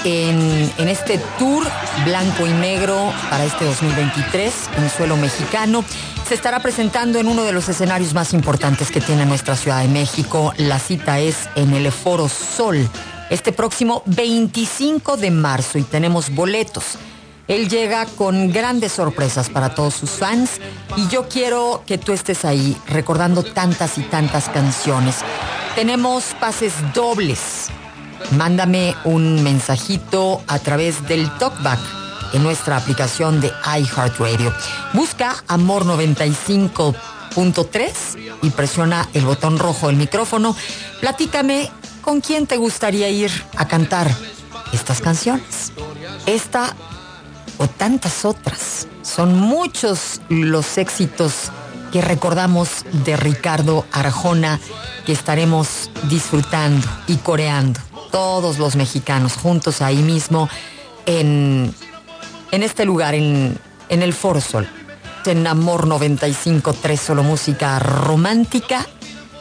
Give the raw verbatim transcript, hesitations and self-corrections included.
en, en este tour blanco y negro para este dos mil veintitrés en suelo mexicano. Se estará presentando en uno de los escenarios más importantes que tiene nuestra Ciudad de México. La cita es en el Foro Sol, este próximo veinticinco de marzo, y tenemos boletos. Él llega con grandes sorpresas para todos sus fans y yo quiero que tú estés ahí recordando tantas y tantas canciones. Tenemos pases dobles. Mándame un mensajito a través del talkback en nuestra aplicación de iHeartRadio. Busca Amor noventa y cinco punto tres y presiona el botón rojo del micrófono. Platícame con quién te gustaría ir a cantar estas canciones. Esta o tantas otras. Son muchos los éxitos que recordamos de Ricardo Arjona, que estaremos disfrutando y coreando todos los mexicanos juntos ahí mismo en, en este lugar, en, en el Foro Sol. En Amor noventa y cinco punto tres, solo música romántica